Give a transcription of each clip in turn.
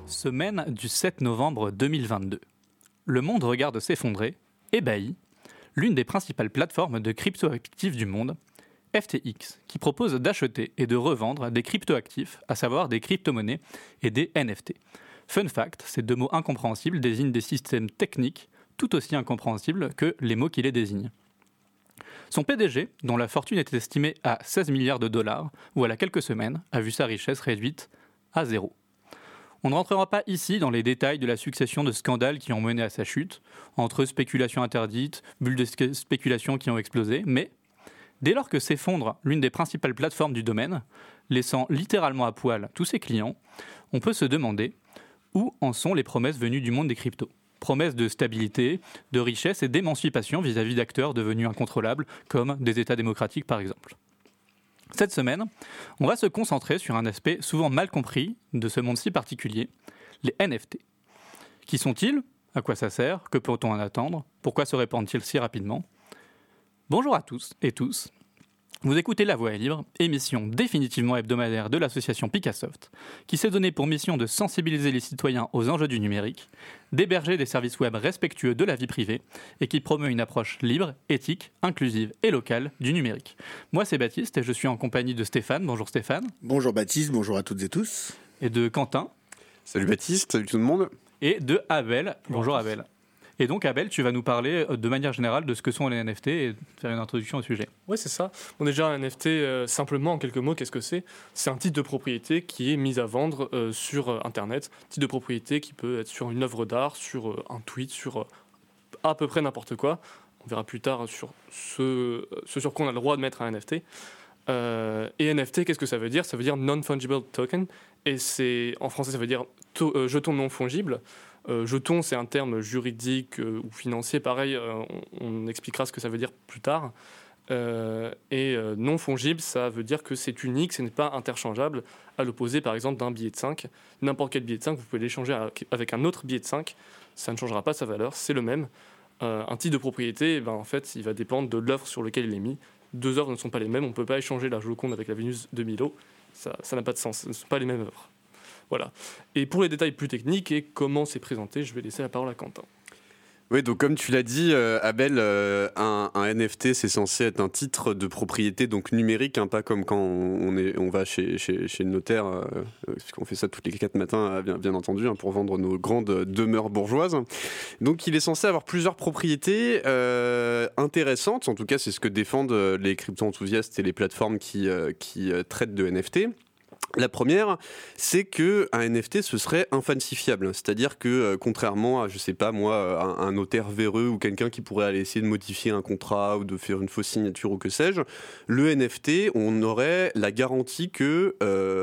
Semaine du 7 novembre 2022. Le monde regarde s'effondrer, ébahi, l'une des principales plateformes de crypto-actifs du monde, FTX, qui propose d'acheter et de revendre des crypto-actifs, à savoir des crypto-monnaies et des NFT. Fun fact, ces deux mots incompréhensibles désignent des systèmes techniques tout aussi incompréhensibles que les mots qui les désignent. Son PDG, dont la fortune était estimée à 16 milliards de dollars, voilà quelques semaines, a vu sa richesse réduite à zéro. On ne rentrera pas ici dans les détails de la succession de scandales qui ont mené à sa chute, entre spéculations interdites, bulles de spéculation qui ont explosé, mais dès lors que s'effondre l'une des principales plateformes du domaine, laissant littéralement à poil tous ses clients, on peut se demander où en sont les promesses venues du monde des cryptos. Promesses de stabilité, de richesse et d'émancipation vis-à-vis d'acteurs devenus incontrôlables, comme des États démocratiques par exemple. Cette semaine, on va se concentrer sur un aspect souvent mal compris de ce monde si particulier, les NFT. Qui sont-ils ? À quoi ça sert ? Que peut-on en attendre ? Pourquoi se répandent-ils si rapidement ? Bonjour à tous et tous. Vous écoutez La Voix est libre, émission définitivement hebdomadaire de l'association Picassoft, qui s'est donné pour mission de sensibiliser les citoyens aux enjeux du numérique, d'héberger des services web respectueux de la vie privée et qui promeut une approche libre, éthique, inclusive et locale du numérique. Moi, c'est Baptiste et je suis en compagnie de Stéphane. Bonjour Stéphane. Bonjour Baptiste, bonjour à toutes et tous. Et de Quentin. Salut Baptiste, salut tout le monde. Et de Abel. Bonjour Abel. Et donc Abel, tu vas nous parler de manière générale de ce que sont les NFT et faire une introduction au sujet. Oui, c'est ça. Bon, déjà, un NFT, simplement, en quelques mots, qu'est-ce que c'est ? C'est un titre de propriété qui est mis à vendre sur Internet. Titre de propriété qui peut être sur une œuvre d'art, sur un tweet, sur à peu près n'importe quoi. On verra plus tard sur ce sur quoi on a le droit de mettre un NFT. Et NFT, qu'est-ce que ça veut dire ? Ça veut dire Non-Fungible Token. Et en français, ça veut dire jeton non fongible. Jeton, c'est un terme juridique ou financier, pareil, on expliquera ce que ça veut dire plus tard. Et non fongible, ça veut dire que c'est unique, ce n'est pas interchangeable, à l'opposé par exemple d'un billet de 5. N'importe quel billet de 5, vous pouvez l'échanger avec un autre billet de 5, ça ne changera pas sa valeur, c'est le même. Un titre de propriété, en fait, il va dépendre de l'œuvre sur laquelle il est mis. Deux œuvres ne sont pas les mêmes, on ne peut pas échanger la Joconde avec la Vénus de Milo, ça n'a pas de sens, ce ne sont pas les mêmes œuvres. Voilà. Et pour les détails plus techniques et comment c'est présenté, je vais laisser la parole à Quentin. Oui, donc comme tu l'as dit, Abel, un NFT, c'est censé être un titre de propriété donc numérique, pas comme quand on va chez le notaire, puisqu'on fait ça tous les 4 matins, bien entendu, pour vendre nos grandes demeures bourgeoises. Donc il est censé avoir plusieurs propriétés intéressantes, en tout cas c'est ce que défendent les crypto-enthousiastes et les plateformes qui traitent de NFT. La première, c'est qu'un NFT, ce serait infalsifiable. C'est-à-dire que, contrairement à, je sais pas moi, un notaire véreux ou quelqu'un qui pourrait aller essayer de modifier un contrat ou de faire une fausse signature ou que sais-je, le NFT, on aurait la garantie que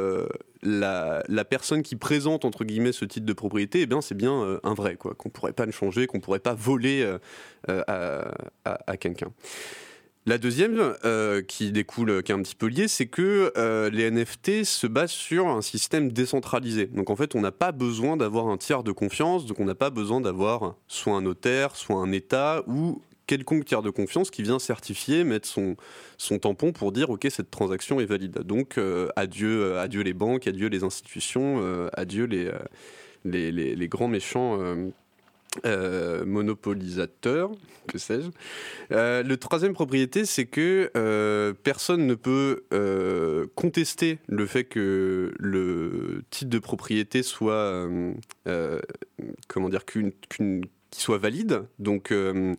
la personne qui présente, entre guillemets, ce titre de propriété, c'est bien un vrai, quoi, qu'on pourrait pas le changer, qu'on pourrait pas voler à quelqu'un. La deuxième, qui est un petit peu liée, c'est que les NFT se basent sur un système décentralisé. Donc en fait, on n'a pas besoin d'avoir un tiers de confiance, donc on n'a pas besoin d'avoir soit un notaire, soit un État ou quelconque tiers de confiance qui vient certifier, mettre son tampon pour dire « ok, cette transaction est valide ». Donc adieu les banques, adieu les institutions, adieu les grands méchants monopolisateur, que sais-je. Le troisième propriété, c'est que personne ne peut contester le fait que le titre de propriété soit qu'il soit valide. Donc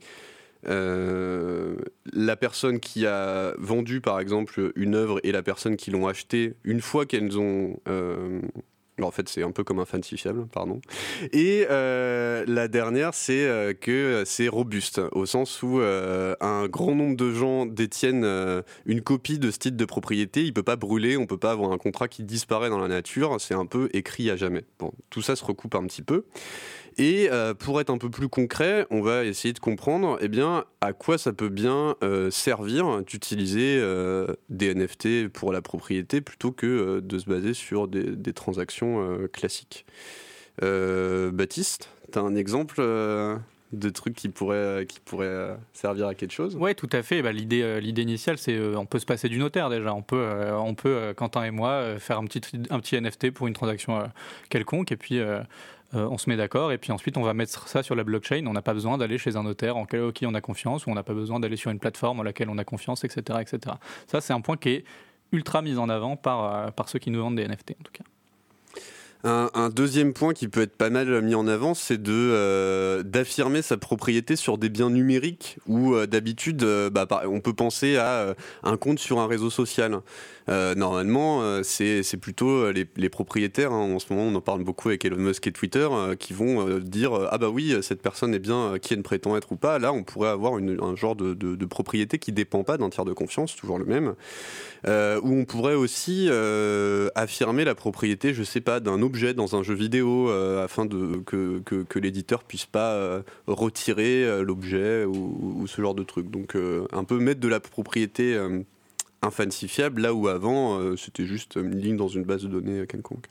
la personne qui a vendu par exemple une œuvre et la personne qui l'ont achetée, une fois qu'elles ont en fait, c'est un peu comme un falsifiable, pardon. Et la dernière, c'est que c'est robuste, au sens où un grand nombre de gens détiennent une copie de ce titre de propriété. Il ne peut pas brûler, on ne peut pas avoir un contrat qui disparaît dans la nature. C'est un peu écrit à jamais. Bon, tout ça se recoupe un petit peu. Et pour être un peu plus concret, on va essayer de comprendre à quoi ça peut bien servir d'utiliser des NFT pour la propriété plutôt que de se baser sur des transactions classiques. Baptiste, tu as un exemple de trucs qui pourraient servir à quelque chose. Oui, tout à fait. L'idée initiale, c'est on peut se passer du notaire déjà. On peut Quentin et moi, faire un petit NFT pour une transaction quelconque, et puis on se met d'accord, et puis ensuite on va mettre ça sur la blockchain. On n'a pas besoin d'aller chez un notaire en qui on a confiance, ou on n'a pas besoin d'aller sur une plateforme en laquelle on a confiance, etc., etc. Ça, c'est un point qui est ultra mis en avant par ceux qui nous vendent des NFT, en tout cas. Un deuxième point qui peut être pas mal mis en avant, c'est d'affirmer sa propriété sur des biens numériques où d'habitude on peut penser à un compte sur un réseau social. Normalement, c'est plutôt les propriétaires, en ce moment on en parle beaucoup avec Elon Musk et Twitter, qui vont dire ah bah oui, cette personne est bien qui elle prétend être ou pas. Là on pourrait avoir un genre de propriété qui dépend pas d'un tiers de confiance, toujours le même, où on pourrait aussi affirmer la propriété, je sais pas, d'un objet dans un jeu vidéo afin que l'éditeur puisse pas retirer l'objet ou ce genre de truc. Donc un peu mettre de la propriété infancifiable là où avant c'était juste une ligne dans une base de données quelconque.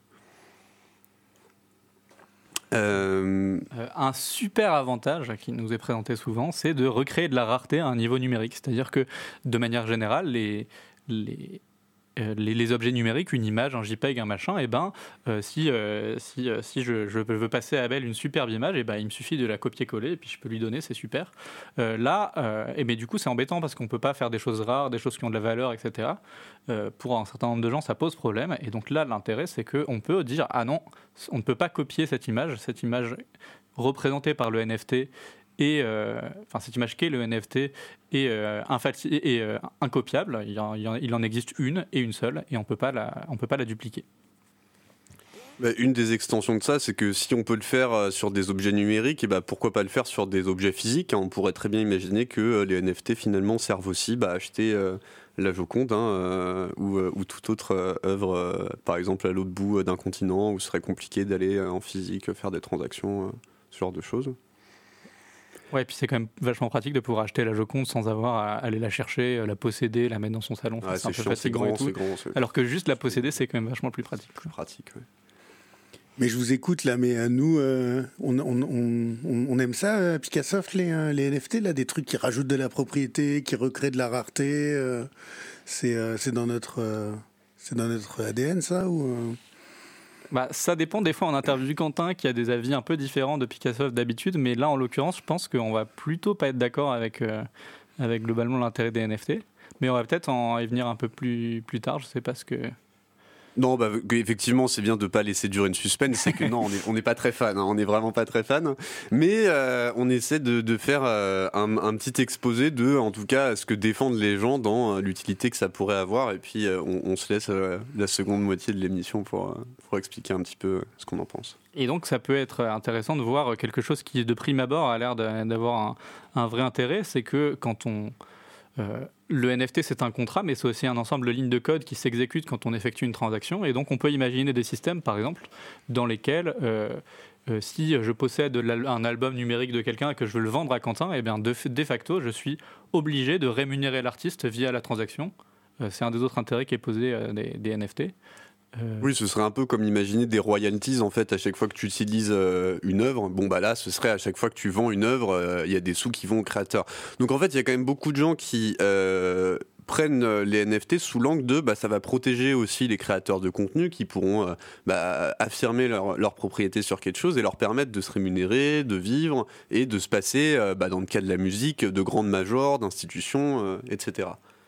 Un super avantage qui nous est présenté souvent, c'est de recréer de la rareté à un niveau numérique. C'est-à-dire que de manière générale, les objets numériques, une image, un JPEG, un machin, si je veux passer à Abel une superbe image, il me suffit de la copier-coller et puis je peux lui donner, c'est super. Du coup c'est embêtant parce qu'on peut pas faire des choses rares, des choses qui ont de la valeur, etc. Pour un certain nombre de gens, ça pose problème. Et donc là, l'intérêt, c'est qu'on peut dire ah non, on ne peut pas copier cette image représentée par le NFT. Cette image qu'est le NFT est incopiable. Il en existe une et une seule, et on peut pas la dupliquer. Une des extensions de ça, c'est que si on peut le faire sur des objets numériques, pourquoi pas le faire sur des objets physiques. On pourrait très bien imaginer que les NFT finalement servent aussi à acheter la Joconde ou toute autre œuvre, par exemple à l'autre bout d'un continent, où ce serait compliqué d'aller en physique faire des transactions, ce genre de choses. Ouais, et puis c'est quand même vachement pratique de pouvoir acheter la Joconde sans avoir à aller la chercher, la posséder, la mettre dans son salon. C'est un peu fatigant et tout. Alors que juste la posséder, c'est quand même vachement plus pratique. Ouais. Mais je vous écoute là, mais nous, on aime ça, Picassoft, les NFT, là, des trucs qui rajoutent de la propriété, qui recréent de la rareté. C'est dans notre ADN, ça ou Ça dépend. Des fois, on interviewe Quentin qui a des avis un peu différents de Picassoft d'habitude, mais là, en l'occurrence, je pense qu'on va plutôt pas être d'accord avec globalement l'intérêt des NFT. Mais on va peut-être en y venir un peu plus tard. Je sais pas ce que. Non, effectivement, c'est bien de pas laisser durer une suspense. C'est que non, on n'est pas très fan. On n'est vraiment pas très fan. Mais on essaie de faire un petit exposé de, en tout cas, ce que défendent les gens dans l'utilité que ça pourrait avoir. Et puis, on se laisse la seconde moitié de l'émission pour expliquer un petit peu ce qu'on en pense. Et donc, ça peut être intéressant de voir quelque chose qui, de prime abord, a l'air d'avoir un vrai intérêt. C'est que quand le NFT, c'est un contrat, mais c'est aussi un ensemble de lignes de code qui s'exécutent quand on effectue une transaction. Et donc, on peut imaginer des systèmes, par exemple, dans lesquels, si je possède un album numérique de quelqu'un et que je veux le vendre à Quentin, de facto, je suis obligé de rémunérer l'artiste via la transaction. C'est un des autres intérêts qui est posé des NFT. Oui, ce serait un peu comme imaginer des royalties en fait à chaque fois que tu utilises une œuvre. Là, ce serait à chaque fois que tu vends une œuvre, il y a des sous qui vont au créateur. Donc en fait, il y a quand même beaucoup de gens qui prennent les NFT sous l'angle de ça va protéger aussi les créateurs de contenu qui pourront affirmer leur propriété sur quelque chose et leur permettre de se rémunérer, de vivre et de se passer, dans le cas de la musique, de grandes majors, d'institutions, etc.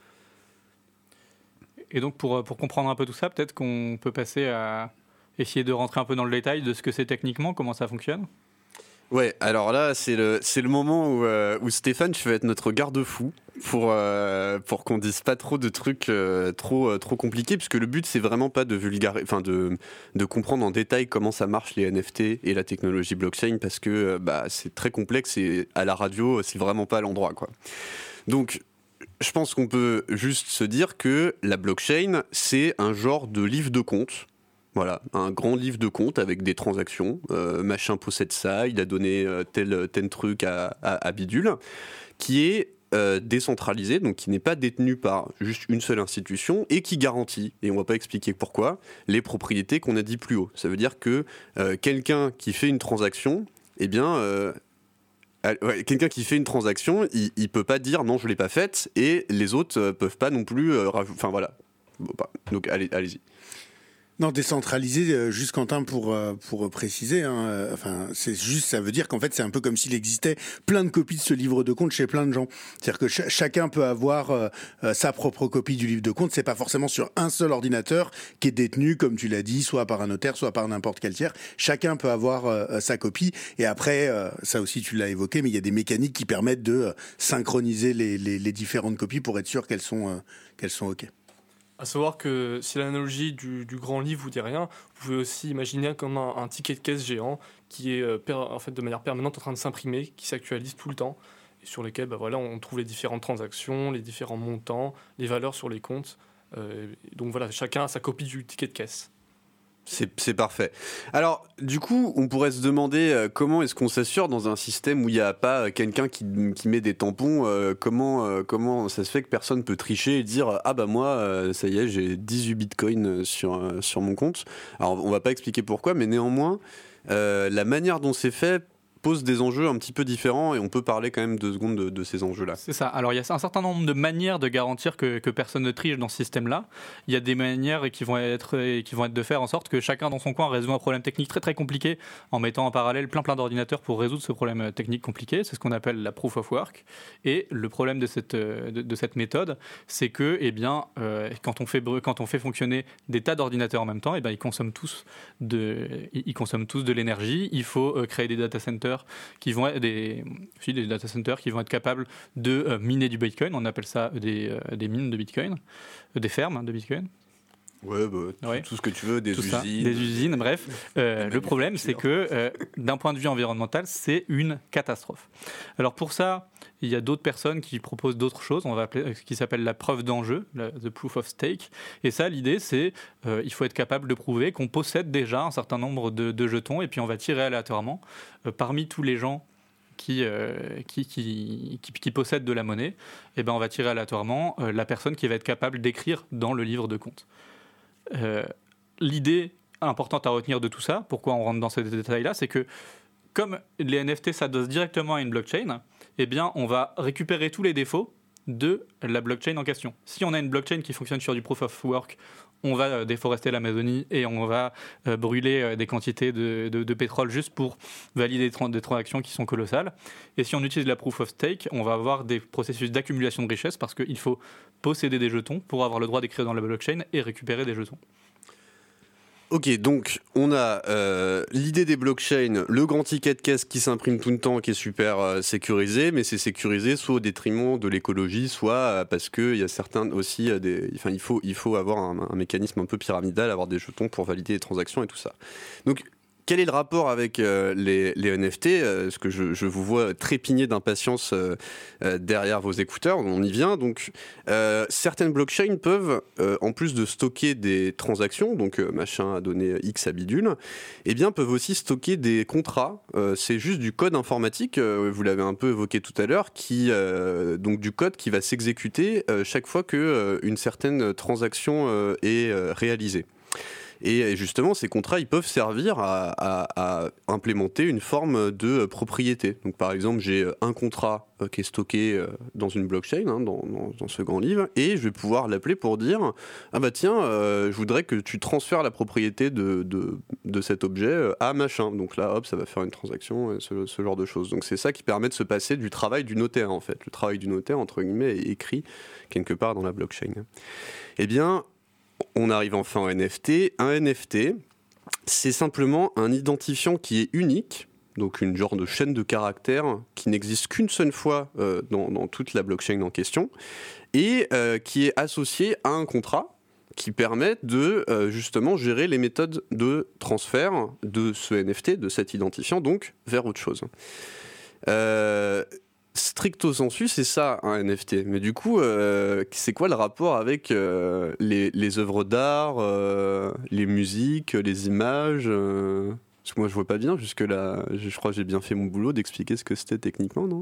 Et donc, pour comprendre un peu tout ça, peut-être qu'on peut passer à essayer de rentrer un peu dans le détail de ce que c'est techniquement, comment ça fonctionne. Ouais, alors là, c'est le moment où Stéphane, tu vas être notre garde-fou pour qu'on dise pas trop de trucs trop compliqués, puisque le but, c'est vraiment pas de de comprendre en détail comment ça marche les NFT et la technologie blockchain, parce que c'est très complexe et à la radio, c'est vraiment pas l'endroit, quoi. Donc, je pense qu'on peut juste se dire que la blockchain, c'est un genre de livre de compte. Voilà, un grand livre de compte avec des transactions. Machin possède ça, il a donné tel truc à Bidule, qui est décentralisé, donc qui n'est pas détenu par juste une seule institution et qui garantit, et on ne va pas expliquer pourquoi, les propriétés qu'on a dit plus haut. Ça veut dire que quelqu'un qui fait une transaction, quelqu'un qui fait une transaction, il peut pas dire non, je l'ai pas faite, et les autres peuvent pas non plus. Enfin voilà. Bon, donc allez-y. Non, décentralisé, juste Quentin pour préciser. Enfin, c'est juste, ça veut dire qu'en fait, c'est un peu comme s'il existait plein de copies de ce livre de compte chez plein de gens. C'est-à-dire que chacun peut avoir sa propre copie du livre de compte. C'est pas forcément sur un seul ordinateur qui est détenu, comme tu l'as dit, soit par un notaire, soit par n'importe quel tiers. Chacun peut avoir sa copie. Et après, ça aussi, tu l'as évoqué, mais il y a des mécaniques qui permettent de synchroniser les différentes copies pour être sûr qu'elles sont OK. À savoir que si l'analogie du grand livre vous dit rien, vous pouvez aussi imaginer comme un ticket de caisse géant qui est en fait de manière permanente en train de s'imprimer, qui s'actualise tout le temps et sur lesquels on trouve les différentes transactions, les différents montants, les valeurs sur les comptes. Donc voilà, chacun a sa copie du ticket de caisse. C'est parfait. Alors, du coup, on pourrait se demander comment est-ce qu'on s'assure dans un système où il n'y a pas quelqu'un qui met des tampons, comment ça se fait que personne peut tricher et dire « Ah bah moi, ça y est, j'ai 18 bitcoins sur mon compte ». Alors, on va pas expliquer pourquoi, mais néanmoins, la manière dont c'est fait pose des enjeux un petit peu différents et on peut parler quand même 2 secondes de ces enjeux-là. C'est ça. Alors, il y a un certain nombre de manières de garantir que personne ne triche dans ce système-là. Il y a des manières qui vont être de faire en sorte que chacun dans son coin résout un problème technique très très compliqué en mettant en parallèle plein d'ordinateurs pour résoudre ce problème technique compliqué. C'est ce qu'on appelle la proof of work. Et le problème de cette méthode, c'est que quand on fait fonctionner des tas d'ordinateurs en même temps, ils consomment tous de l'énergie. Il faut créer des data centers qui vont être des data centers qui vont être capables de miner du Bitcoin. On appelle ça des mines de Bitcoin, des fermes de Bitcoin. Ouais, tout ce que tu veux, des usines, bref. Le problème, c'est que d'un point de vue environnemental, c'est une catastrophe. Alors pour ça, il y a d'autres personnes qui proposent d'autres choses, on va appeler, qui s'appelle la preuve d'enjeu, the proof of stake. Et ça, l'idée, c'est il faut être capable de prouver qu'on possède déjà un certain nombre de jetons, et puis on va tirer aléatoirement parmi tous les gens qui possèdent de la monnaie, on va tirer aléatoirement la personne qui va être capable d'écrire dans le livre de compte. L'idée importante à retenir de tout ça, pourquoi on rentre dans ces détails-là, c'est que comme les NFT s'adossent directement à une blockchain, on va récupérer tous les défauts de la blockchain en question. Si on a une blockchain qui fonctionne sur du proof of work, on va déforester l'Amazonie et on va brûler des quantités de pétrole juste pour valider des transactions qui sont colossales. Et si on utilise la proof of stake, on va avoir des processus d'accumulation de richesse parce qu'il faut posséder des jetons pour avoir le droit d'écrire dans la blockchain et récupérer des jetons. Ok, donc on a l'idée des blockchains, le grand ticket de caisse qui s'imprime tout le temps, qui est super sécurisé, mais c'est sécurisé soit au détriment de l'écologie, soit parce qu'il y a certains aussi, il faut avoir un mécanisme un peu pyramidal, avoir des jetons pour valider les transactions et tout ça. Donc quel est le rapport avec les NFT ? Parce que je vous vois trépigner d'impatience derrière vos écouteurs, on y vient. Donc, certaines blockchains peuvent, en plus de stocker des transactions, donc machin a donné X à bidule, peuvent aussi stocker des contrats. C'est juste du code informatique, vous l'avez un peu évoqué tout à l'heure, donc du code qui va s'exécuter chaque fois qu'une certaine transaction est réalisée. Et justement, ces contrats, ils peuvent servir à implémenter une forme de propriété. Donc, par exemple, j'ai un contrat qui est stocké dans une blockchain, dans ce grand livre, et je vais pouvoir l'appeler pour dire « Ah bah tiens, je voudrais que tu transfères la propriété de cet objet à machin. » Donc là, hop, ça va faire une transaction, ce genre de choses. Donc c'est ça qui permet de se passer du travail du notaire, en fait. Le travail du notaire, entre guillemets, est écrit quelque part dans la blockchain. On arrive enfin au NFT. Un NFT, c'est simplement un identifiant qui est unique, donc une genre de chaîne de caractères qui n'existe qu'une seule fois dans toute la blockchain en question, et qui est associé à un contrat qui permet de justement gérer les méthodes de transfert de ce NFT, de cet identifiant, donc vers autre chose. Stricto sensu, c'est ça un NFT. Mais du coup, c'est quoi le rapport avec les œuvres d'art, les musiques, les images Parce que moi, je vois pas bien jusque-là. Je crois que j'ai bien fait mon boulot d'expliquer ce que c'était techniquement, non ?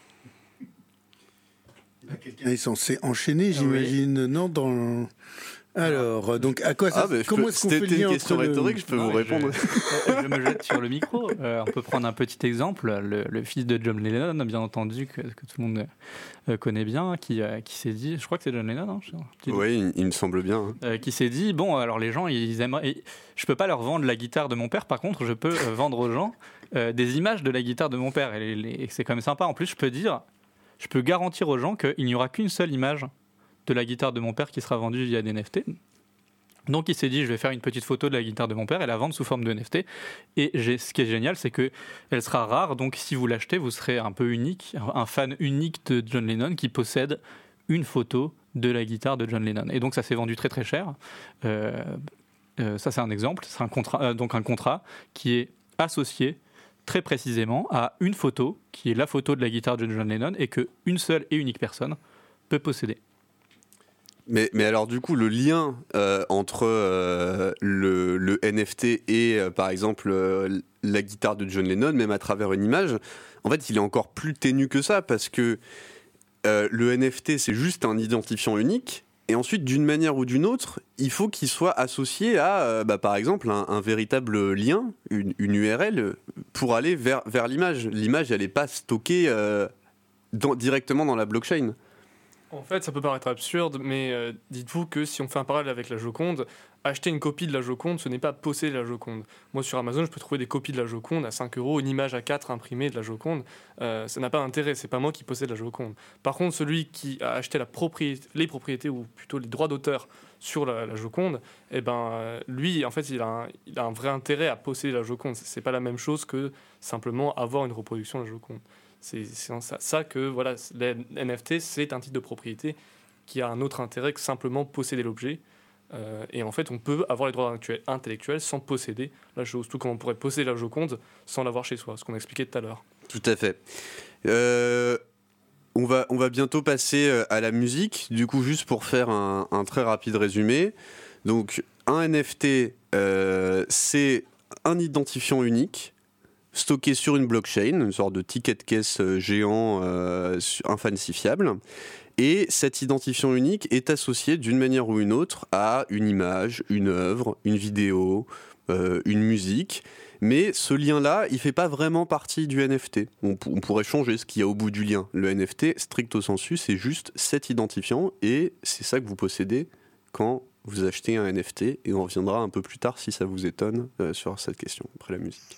Quelqu'un est censé enchaîner, j'imagine, non, Alors, donc à quoi ça comment est-ce qu'on fait le C'était lien une question entre rhétorique, je peux vous répondre. Je me jette sur le micro. On peut prendre un petit exemple. Le fils de John Lennon, bien entendu, que tout le monde connaît bien, qui s'est dit, je crois que c'est John Lennon, Oui, il me semble bien. Qui s'est dit, bon, alors les gens, ils aimeraient... Je peux pas leur vendre la guitare de mon père, par contre, je peux vendre aux gens des images de la guitare de mon père. Et c'est quand même sympa. En plus, je peux garantir aux gens qu'il n'y aura qu'une seule image de la guitare de mon père qui sera vendue via des NFT. Donc il s'est dit, je vais faire une petite photo de la guitare de mon père et la vendre sous forme de NFT. Et ce qui est génial, c'est qu'elle sera rare. Donc si vous l'achetez, vous serez un peu unique, un fan unique de John Lennon qui possède une photo de la guitare de John Lennon. Et donc ça s'est vendu très très cher. Ça c'est un exemple. C'est un contrat qui est associé très précisément à une photo, qui est la photo de la guitare de John Lennon, et qu'une seule et unique personne peut posséder. Mais alors du coup, le lien entre le NFT et par exemple la guitare de John Lennon, même à travers une image, en fait, il est encore plus ténu que ça, parce que le NFT, c'est juste un identifiant unique, et ensuite, d'une manière ou d'une autre, il faut qu'il soit associé à, par exemple, un véritable lien, une URL, pour aller vers l'image. L'image, elle n'est pas stockée directement dans la blockchain. En fait, ça peut paraître absurde, mais dites-vous que si on fait un parallèle avec la Joconde, acheter une copie de la Joconde, ce n'est pas posséder la Joconde. Moi, sur Amazon, je peux trouver des copies de la Joconde à 5 €, une image A4 imprimée de la Joconde. Ça n'a pas d'intérêt, c'est pas moi qui possède la Joconde. Par contre, celui qui a acheté les propriétés, ou plutôt les droits d'auteur sur la Joconde, lui, en fait, il a un vrai intérêt à posséder la Joconde. C'est pas la même chose que simplement avoir une reproduction de la Joconde. C'est ça que voilà, les NFT, c'est un titre de propriété qui a un autre intérêt que simplement posséder l'objet. Et en fait, on peut avoir les droits intellectuels sans posséder la chose. Tout comme on pourrait posséder la Joconde sans l'avoir chez soi, ce qu'on a expliqué tout à l'heure. Tout à fait. On va bientôt passer à la musique. Du coup, juste pour faire un très rapide résumé. Donc, un NFT, c'est un identifiant unique stocké sur une blockchain, une sorte de ticket de caisse géant infalsifiable. Et cet identifiant unique est associé d'une manière ou une autre à une image, une œuvre, une vidéo, une musique. Mais ce lien-là, il ne fait pas vraiment partie du NFT. On pourrait changer ce qu'il y a au bout du lien. Le NFT, stricto sensu, c'est juste cet identifiant, et c'est ça que vous possédez quand vous achetez un NFT. Et on reviendra un peu plus tard, si ça vous étonne, sur cette question, après la musique.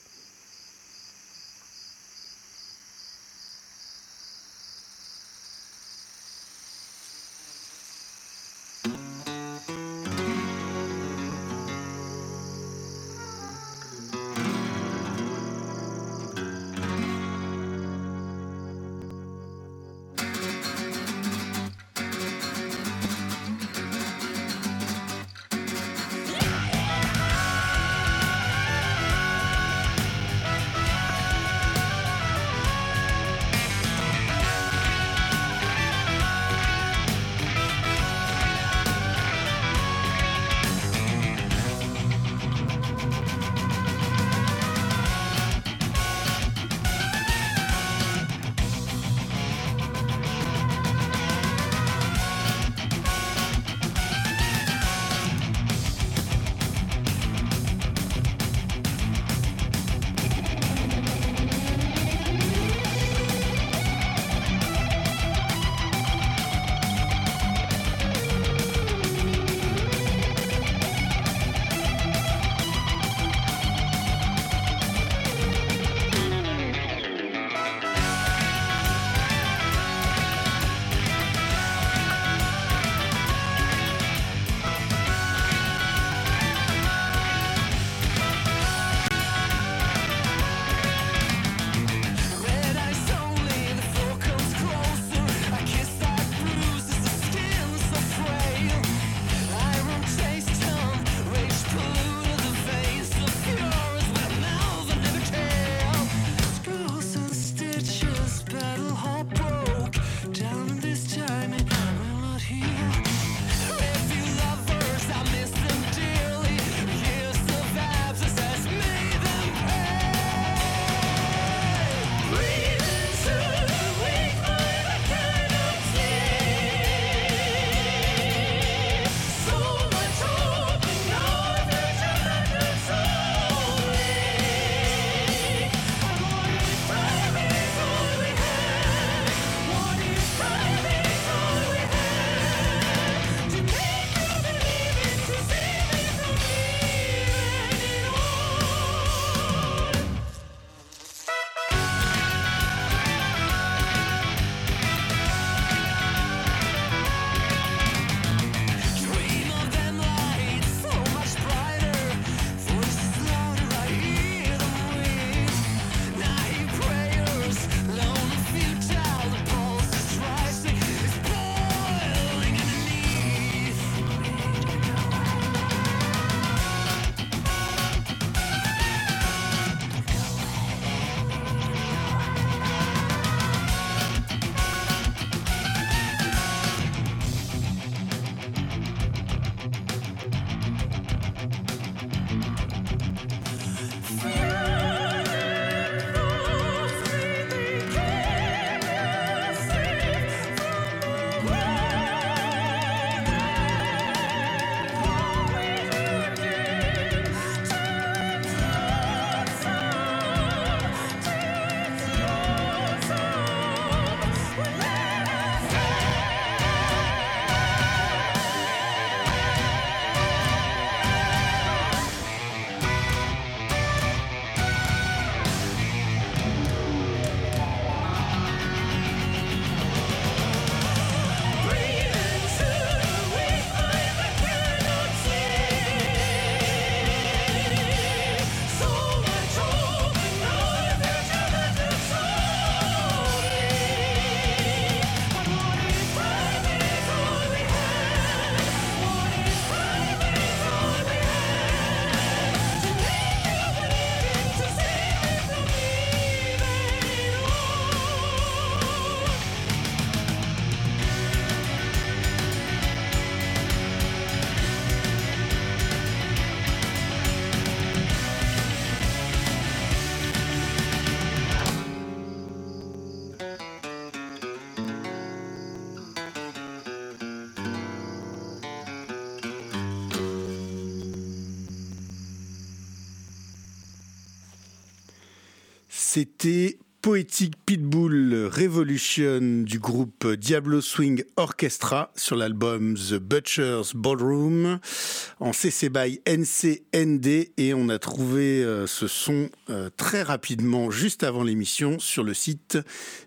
C'était Poetic Pitbull Revolution du groupe Diablo Swing Orchestra sur l'album The Butcher's Ballroom en CC BY NCND, et on a trouvé ce son très rapidement juste avant l'émission sur le site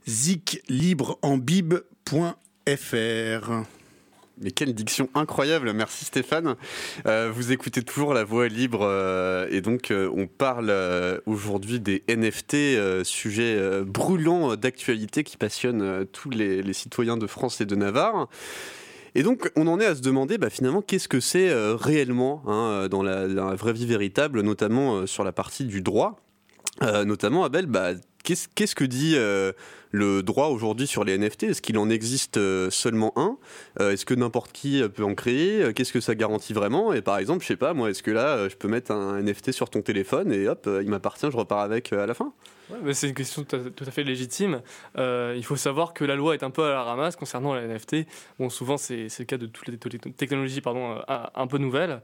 ziklibreambib.fr. Mais quelle diction incroyable, merci Stéphane. Vous écoutez toujours La Voix libre et donc on parle aujourd'hui des NFT, sujet brûlant d'actualité qui passionne tous les citoyens de France et de Navarre. Et donc on en est à se demander finalement qu'est-ce que c'est réellement dans la vraie vie véritable, notamment sur la partie du droit. Notamment Abel, qu'est-ce que dit le droit aujourd'hui sur les NFT ? Est-ce qu'il en existe seulement un ? Est-ce que n'importe qui peut en créer ? Qu'est-ce que ça garantit vraiment ? Et par exemple, je sais pas, moi, est-ce que là, je peux mettre un NFT sur ton téléphone et hop, il m'appartient, je repars avec à la fin ? Ouais, mais c'est une question tout à fait légitime. Il faut savoir que la loi est un peu à la ramasse concernant les NFT. Bon, souvent, c'est le cas de toutes les technologies un peu nouvelles.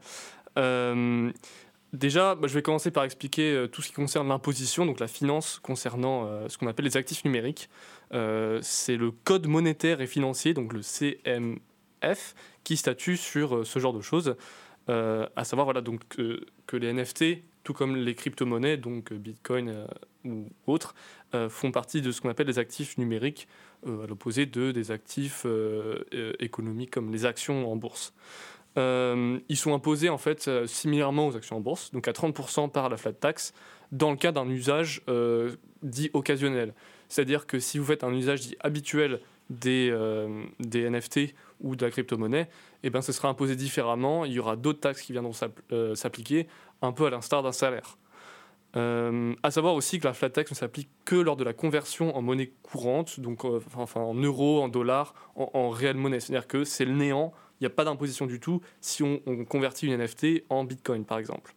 Déjà, je vais commencer par expliquer tout ce qui concerne l'imposition, donc la finance concernant ce qu'on appelle les actifs numériques. C'est le Code monétaire et financier, donc le CMF, qui statue sur ce genre de choses. À savoir que les NFT, tout comme les crypto-monnaies, donc Bitcoin ou autres, font partie de ce qu'on appelle les actifs numériques, à l'opposé des actifs économiques comme les actions en bourse. Ils sont imposés en fait similairement aux actions en bourse, donc à 30% par la flat tax, dans le cas d'un usage dit occasionnel. C'est-à-dire que si vous faites un usage dit habituel des NFT ou de la crypto-monnaie, ce sera imposé différemment. Il y aura d'autres taxes qui viendront s'appliquer, un peu à l'instar d'un salaire. À savoir aussi que la flat tax ne s'applique que lors de la conversion en monnaie courante, donc en euros, en dollars, en réelle monnaie. C'est-à-dire que c'est le néant. Il n'y a pas d'imposition du tout si on convertit une NFT en Bitcoin, par exemple.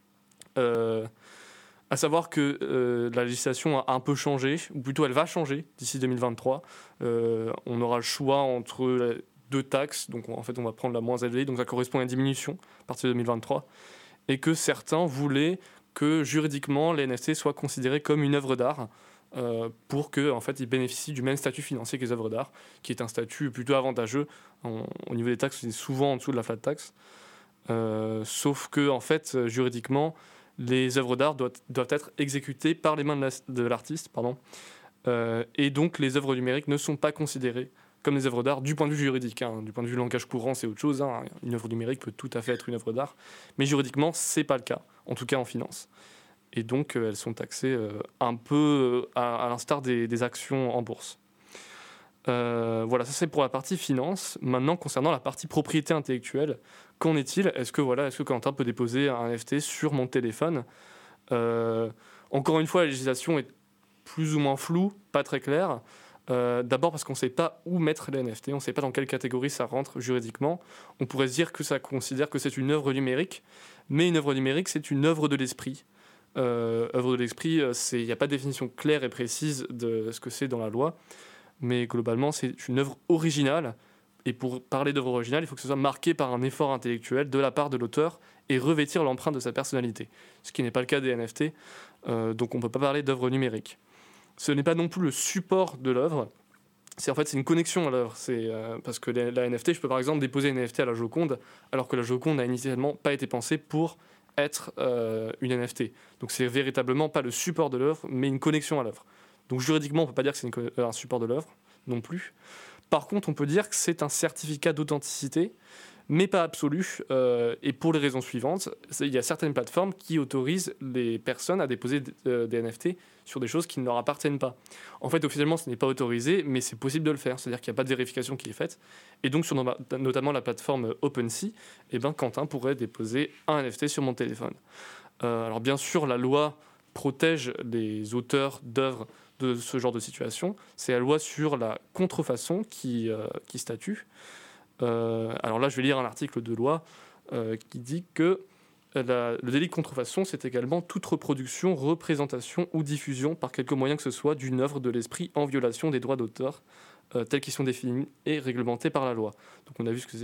À savoir que la législation a un peu changé, ou plutôt elle va changer d'ici 2023. On aura le choix entre deux taxes, donc en fait on va prendre la moins élevée, donc ça correspond à une diminution à partir de 2023, et que certains voulaient que juridiquement les NFT soient considérés comme une œuvre d'art, pour qu'ils ils bénéficient du même statut financier que les œuvres d'art, qui est un statut plutôt avantageux. Au niveau des taxes, c'est souvent en dessous de la flat tax. Sauf que, juridiquement, les œuvres d'art doivent être exécutées par les mains de l'artiste. Et donc, les œuvres numériques ne sont pas considérées comme des œuvres d'art du point de vue juridique. Du point de vue langage courant, c'est autre chose. Une œuvre numérique peut tout à fait être une œuvre d'art. Mais juridiquement, ce n'est pas le cas, en tout cas en finance. Et donc, elles sont taxées un peu à l'instar des actions en bourse. Voilà, ça c'est pour la partie finance. Maintenant, concernant la partie propriété intellectuelle, qu'en est-il ? Est-ce que Quentin peut déposer un NFT sur mon téléphone ? Encore une fois, la législation est plus ou moins floue, pas très claire. D'abord parce qu'on ne sait pas où mettre les NFT, on ne sait pas dans quelle catégorie ça rentre juridiquement. On pourrait se dire que ça considère que c'est une œuvre numérique, mais une œuvre numérique, c'est une œuvre de l'esprit. Œuvre de l'esprit, il n'y a pas de définition claire et précise de ce que c'est dans la loi, mais globalement, c'est une œuvre originale. Et pour parler d'œuvre originale, il faut que ce soit marqué par un effort intellectuel de la part de l'auteur et revêtir l'empreinte de sa personnalité, ce qui n'est pas le cas des NFT, donc on ne peut pas parler d'œuvre numérique. Ce n'est pas non plus le support de l'œuvre, c'est une connexion à l'œuvre. Parce que la NFT, je peux par exemple déposer une NFT à la Joconde, alors que la Joconde n'a initialement pas été pensée pour être une NFT. Donc c'est véritablement pas le support de l'œuvre, mais une connexion à l'œuvre. Donc juridiquement, on ne peut pas dire que c'est un support de l'œuvre non plus. Par contre, on peut dire que c'est un certificat d'authenticité, mais pas absolu. Et pour les raisons suivantes, il y a certaines plateformes qui autorisent les personnes à déposer des NFT sur des choses qui ne leur appartiennent pas. En fait, officiellement, ce n'est pas autorisé, mais c'est possible de le faire. C'est-à-dire qu'il n'y a pas de vérification qui est faite. Et donc, sur notamment la plateforme OpenSea, Quentin pourrait déposer un NFT sur mon téléphone. Alors bien sûr, la loi protège les auteurs d'œuvres de ce genre de situation. C'est la loi sur la contrefaçon qui statue. Alors là, je vais lire un article de loi qui dit que le délit de contrefaçon, c'est également toute reproduction, représentation ou diffusion par quelque moyen que ce soit d'une œuvre de l'esprit en violation des droits d'auteur tels qu'ils sont définis et réglementés par la loi. Donc on a vu ce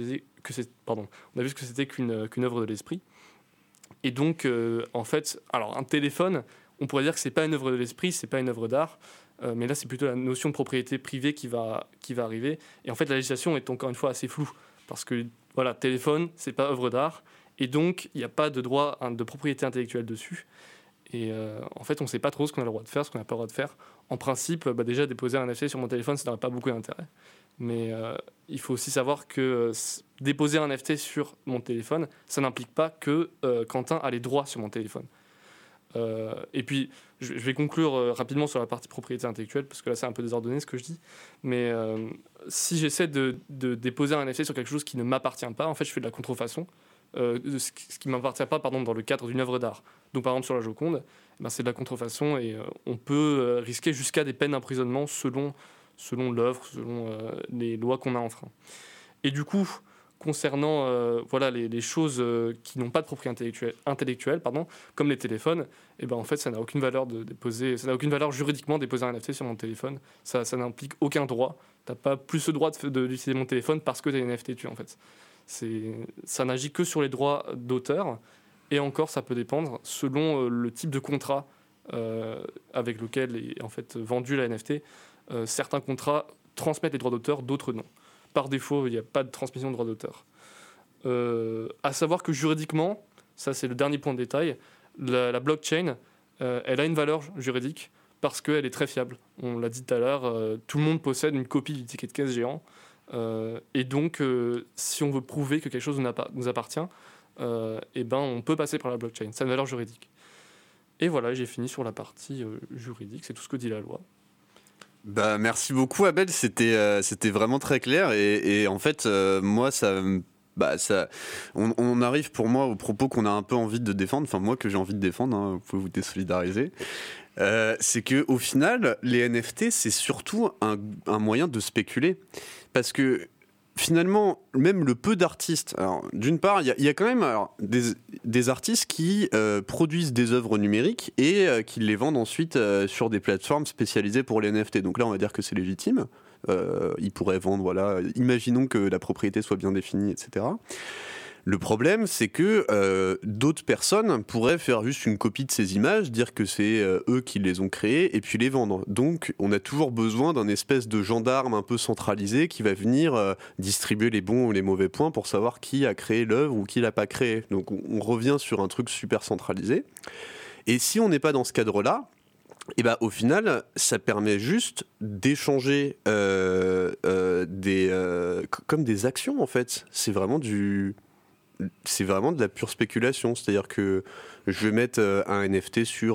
que c'était qu'une œuvre de l'esprit. Et donc, un téléphone, on pourrait dire que c'est pas une œuvre de l'esprit, c'est pas une œuvre d'art, mais là c'est plutôt la notion de propriété privée qui va arriver. Et en fait la législation est encore une fois assez floue, parce que voilà, téléphone, c'est pas œuvre d'art, et donc il n'y a pas de droit de propriété intellectuelle dessus. Et en fait on ne sait pas trop ce qu'on a le droit de faire, ce qu'on n'a pas le droit de faire. En principe, déjà déposer un NFT sur mon téléphone, ça n'aurait pas beaucoup d'intérêt. Mais il faut aussi savoir que déposer un NFT sur mon téléphone, ça n'implique pas que Quentin a les droits sur mon téléphone. Et puis, je vais conclure rapidement sur la partie propriété intellectuelle, parce que là, c'est un peu désordonné ce que je dis. Mais si j'essaie de déposer un NFT sur quelque chose qui ne m'appartient pas, en fait, je fais de la contrefaçon. Ce qui ne m'appartient pas dans le cadre d'une œuvre d'art. Donc, par exemple, sur la Joconde, c'est de la contrefaçon et on peut risquer jusqu'à des peines d'emprisonnement selon l'œuvre, selon les lois qu'on a enfreint. Et du coup, concernant les choses qui n'ont pas de propriété intellectuelle, comme les téléphones, en fait, ça n'a aucune valeur juridiquement déposer un NFT sur mon téléphone. Ça n'implique aucun droit. Tu n'as pas plus le droit d'utiliser mon téléphone parce que tu as une NFT dessus, en fait. Ça n'agit que sur les droits d'auteur, et encore, ça peut dépendre selon le type de contrat avec lequel est en fait vendue la NFT. Certains contrats transmettent les droits d'auteur, d'autres non. Par défaut, il n'y a pas de transmission de droits d'auteur. À savoir que juridiquement, ça c'est le dernier point de détail, la blockchain, elle a une valeur juridique parce qu'elle est très fiable. On l'a dit tout à l'heure, tout le monde possède une copie du ticket de caisse géant. Et donc, si on veut prouver que quelque chose nous appartient, on peut passer par la blockchain. C'est une valeur juridique. Et voilà, j'ai fini sur la partie juridique. C'est tout ce que dit la loi. Merci beaucoup Abel, c'était vraiment très clair et en fait moi on arrive pour moi aux propos qu'on a un peu envie de défendre, enfin moi que j'ai envie de défendre, vous pouvez vous désolidariser. C'est que au final les NFT c'est surtout un moyen de spéculer, parce que finalement, même le peu d'artistes... Alors, d'une part, il y a quand même des artistes qui produisent des œuvres numériques et qui les vendent ensuite sur des plateformes spécialisées pour les NFT. Donc là, on va dire que c'est légitime. Ils pourraient vendre, imaginons que la propriété soit bien définie, etc. Le problème, c'est que d'autres personnes pourraient faire juste une copie de ces images, dire que c'est eux qui les ont créées et puis les vendre. Donc, on a toujours besoin d'un espèce de gendarme un peu centralisé qui va venir distribuer les bons ou les mauvais points pour savoir qui a créé l'œuvre ou qui l'a pas créée. Donc, on revient sur un truc super centralisé. Et si on n'est pas dans ce cadre-là, au final, ça permet juste d'échanger comme des actions, en fait. C'est vraiment de la pure spéculation. C'est-à-dire que je vais mettre un NFT sur,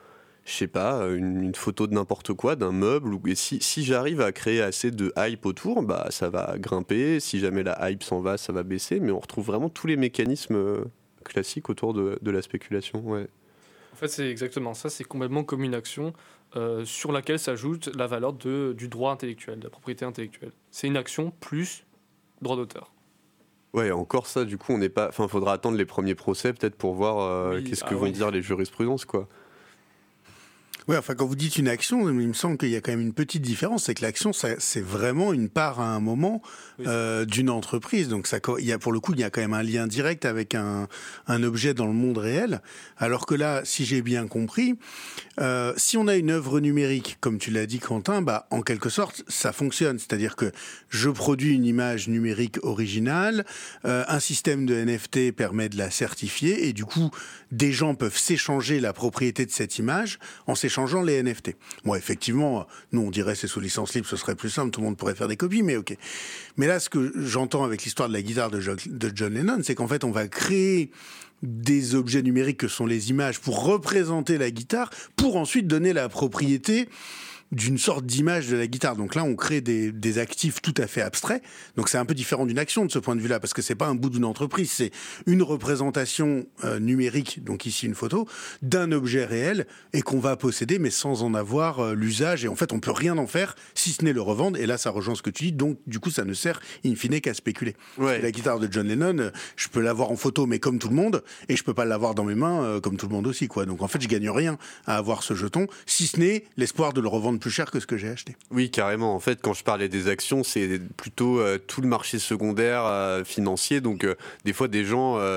une photo de n'importe quoi, d'un meuble. Et si j'arrive à créer assez de hype autour, ça va grimper. Si jamais la hype s'en va, ça va baisser. Mais on retrouve vraiment tous les mécanismes classiques autour de la spéculation. Ouais. En fait, c'est exactement ça. C'est complètement comme une action sur laquelle s'ajoute la valeur du droit intellectuel, de la propriété intellectuelle. C'est une action plus droit d'auteur. Ouais, encore ça, du coup, on n'est pas. Enfin, faudra attendre les premiers procès peut-être pour voir qu'est-ce que vont dire les jurisprudences, quoi. Ouais, enfin, quand vous dites une action, il me semble qu'il y a quand même une petite différence, c'est que l'action, c'est vraiment une part à un moment d'une entreprise. Donc, pour le coup, il y a quand même un lien direct avec un objet dans le monde réel. Alors que là, si j'ai bien compris, si on a une œuvre numérique, comme tu l'as dit, Quentin, en quelque sorte, ça fonctionne. C'est-à-dire que je produis une image numérique originale, un système de NFT permet de la certifier, et du coup, des gens peuvent s'échanger la propriété de cette image en s'échangeant les NFT. Bon, effectivement, nous, on dirait c'est sous licence libre, ce serait plus simple, tout le monde pourrait faire des copies, mais ok. Mais là, ce que j'entends avec l'histoire de la guitare de John Lennon, c'est qu'en fait, on va créer des objets numériques que sont les images pour représenter la guitare, pour ensuite donner la propriété d'une sorte d'image de la guitare. Donc là, on crée des actifs tout à fait abstraits. Donc c'est un peu différent d'une action de ce point de vue-là, parce que c'est pas un bout d'une entreprise, c'est une représentation numérique, donc ici une photo, d'un objet réel et qu'on va posséder, mais sans en avoir l'usage. Et en fait, on peut rien en faire, si ce n'est le revendre. Et là, ça rejoint ce que tu dis. Donc, du coup, ça ne sert in fine qu'à spéculer. Ouais. La guitare de John Lennon, je peux l'avoir en photo, mais comme tout le monde, et je peux pas l'avoir dans mes mains, comme tout le monde aussi, quoi. Donc en fait, je gagne rien à avoir ce jeton, si ce n'est l'espoir de le revendre plus cher que ce que j'ai acheté. Oui, carrément. En fait, quand je parlais des actions, c'est plutôt tout le marché secondaire financier. Donc, des fois, des gens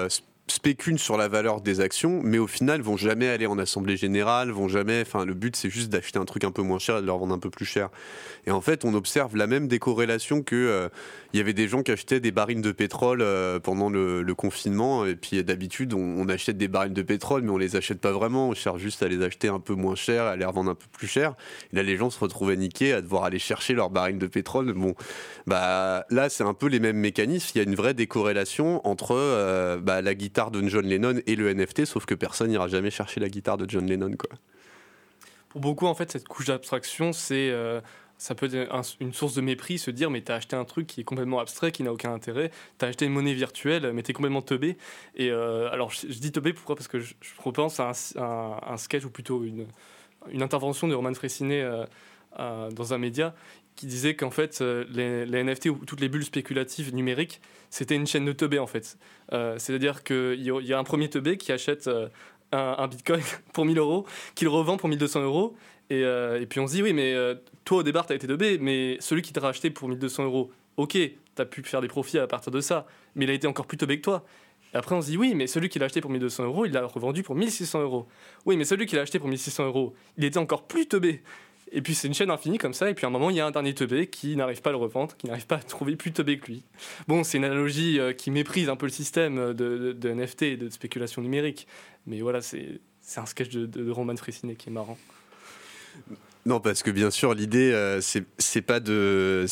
spéculent sur la valeur des actions, mais au final vont jamais aller en assemblée générale, le but c'est juste d'acheter un truc un peu moins cher et de le revendre un peu plus cher. Et en fait, on observe la même décorrélation que il y avait des gens qui achetaient des barils de pétrole pendant le confinement, et puis d'habitude on achète des barils de pétrole, mais on les achète pas vraiment, on cherche juste à les acheter un peu moins cher, à les revendre un peu plus cher. Et là, les gens se retrouvaient niqués à devoir aller chercher leurs barils de pétrole. Bon, là, c'est un peu les mêmes mécanismes. Il y a une vraie décorrélation entre la guitare de John Lennon et le NFT, sauf que personne n'ira jamais chercher la guitare de John Lennon, quoi. Pour beaucoup, en fait, cette couche d'abstraction, ça peut être une source de mépris, se dire mais t'as acheté un truc qui est complètement abstrait, qui n'a aucun intérêt, t'as acheté une monnaie virtuelle, mais t'es complètement teubé. Et alors je dis teubé, pourquoi ? Parce que je repense à un sketch, ou plutôt une intervention de Roman Frécinet dans un média, qui disait qu'en fait les NFT ou toutes les bulles spéculatives numériques, c'était une chaîne de teubés en fait. C'est-à-dire qu'il y a un premier teubé qui achète un bitcoin pour 1000 €, qui le revend pour 1200 €, et puis on se dit oui, mais toi au départ t'as été teubé, mais celui qui t'a racheté pour 1200 €, ok, t'as pu faire des profits à partir de ça, mais il a été encore plus teubé que toi. Et après on se dit oui, mais celui qui l'a acheté pour 1200 €, il l'a revendu pour 1600 €. Oui, mais celui qui l'a acheté pour 1600 €, il était encore plus teubé. Et puis c'est une chaîne infinie comme ça, et puis à un moment il y a un dernier teubé qui n'arrive pas à le revendre, qui n'arrive pas à trouver plus teubé que lui. Bon, c'est une analogie qui méprise un peu le système de NFT et de spéculation numérique, mais voilà, c'est un sketch de Roman Frécinet qui est marrant. Non, parce que bien sûr, l'idée, c'est pas de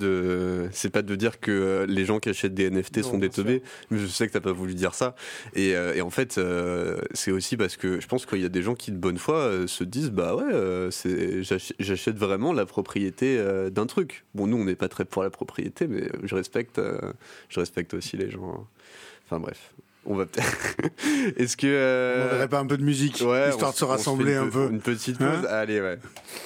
dire que les gens qui achètent des NFT sont des teubés. Mais je sais que t'as pas voulu dire ça. Et en fait, c'est aussi parce que je pense qu'il y a des gens qui, de bonne foi, se disent j'achète vraiment la propriété d'un truc. Bon, nous, on n'est pas très pour la propriété, mais je respecte aussi les gens. Enfin bref. On va peut-être. Est-ce que. On verrait pas un peu de musique, histoire de se rassembler un peu. Une petite pause. Allez, ouais.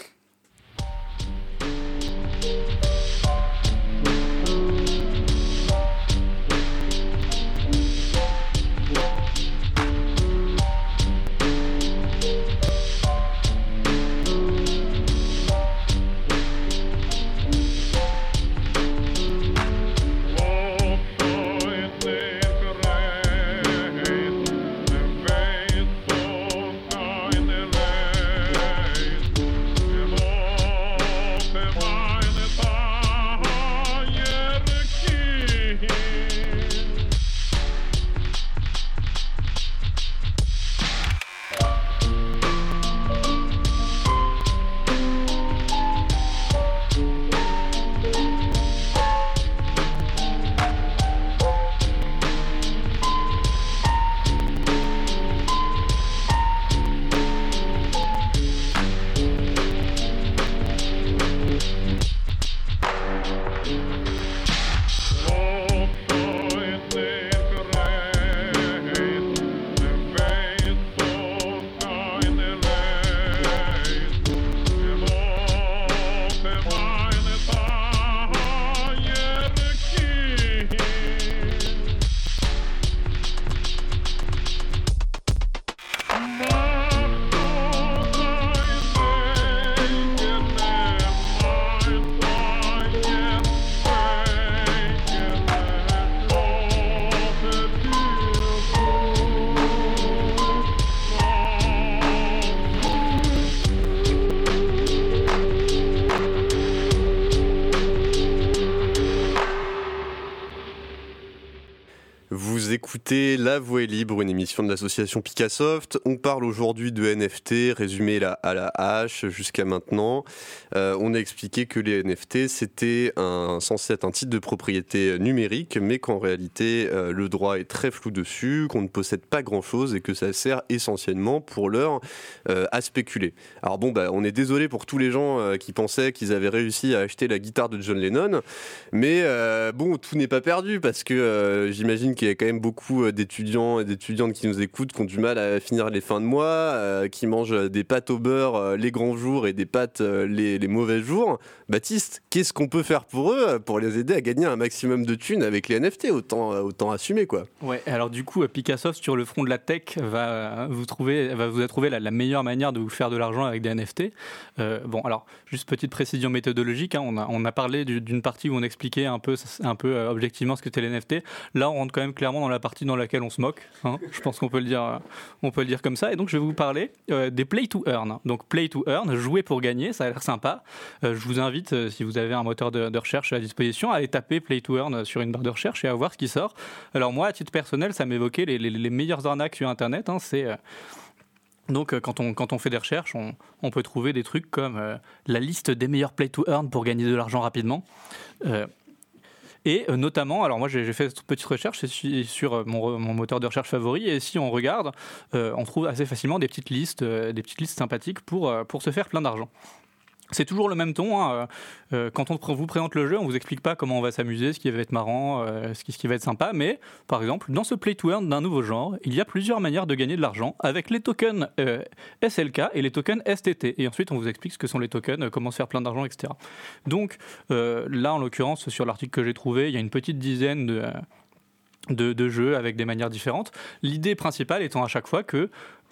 Écoutez La Voix est libre, une émission de l'association Picassoft. On parle aujourd'hui de NFT, résumé à la hache jusqu'à maintenant. On a expliqué que les NFT, c'était censé être un titre de propriété numérique, mais qu'en réalité, le droit est très flou dessus, qu'on ne possède pas grand-chose et que ça sert essentiellement pour l'heure à spéculer. Alors bon, on est désolé pour tous les gens qui pensaient qu'ils avaient réussi à acheter la guitare de John Lennon, mais tout n'est pas perdu parce que j'imagine qu'il y a quand même beaucoup d'étudiants et d'étudiantes qui nous écoutent, qui ont du mal à finir les fins de mois, qui mangent des pâtes au beurre les grands jours et des pâtes les mauvais jours. Baptiste, qu'est-ce qu'on peut faire pour eux pour les aider à gagner un maximum de thunes avec les NFT? Autant assumer, quoi. Ouais, alors du coup, Picassoft sur le front de la tech va vous trouver la meilleure manière de vous faire de l'argent avec des NFT. Alors, juste petite précision méthodologique, on a parlé d'une partie où on expliquait un peu objectivement ce que c'était les NFT. Là, on rentre quand même clairement dans la partie dans laquelle on se moque. Hein. Je pense qu'on peut le dire comme ça. Et donc, je vais vous parler des Play to Earn. Donc, Play to Earn, jouer pour gagner, ça a l'air sympa. Je vous invite, si vous avez un moteur de recherche à disposition, à aller taper Play to Earn sur une barre de recherche et à voir ce qui sort. Alors, moi, à titre personnel, ça m'évoquait les meilleures arnaques sur Internet. Hein. Donc, quand on fait des recherches, on peut trouver des trucs comme la liste des meilleurs Play to Earn pour gagner de l'argent rapidement. Et notamment, alors moi j'ai fait cette petite recherche sur mon moteur de recherche favori, et si on regarde, on trouve assez facilement des petites listes sympathiques pour se faire plein d'argent. C'est toujours le même ton. Hein. Quand on vous présente le jeu, on vous explique pas comment on va s'amuser, ce qui va être marrant, ce qui va être sympa. Mais par exemple, dans ce Play to Earn d'un nouveau genre, il y a plusieurs manières de gagner de l'argent avec les tokens SLK et les tokens STT. Et ensuite, on vous explique ce que sont les tokens, comment se faire plein d'argent, etc. Donc là, en l'occurrence, sur l'article que j'ai trouvé, il y a une petite dizaine de jeux avec des manières différentes. L'idée principale étant à chaque fois que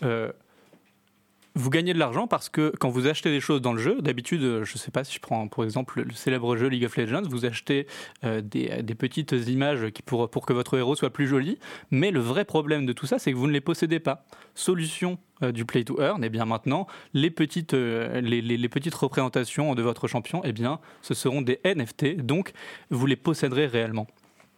vous gagnez de l'argent parce que quand vous achetez des choses dans le jeu, d'habitude, je ne sais pas si je prends pour exemple le célèbre jeu League of Legends, vous achetez des petites images pour que votre héros soit plus joli, mais le vrai problème de tout ça, c'est que vous ne les possédez pas. Solution du Play to Earn, et bien maintenant, les petites représentations de votre champion, et bien, ce seront des NFT, donc vous les posséderez réellement.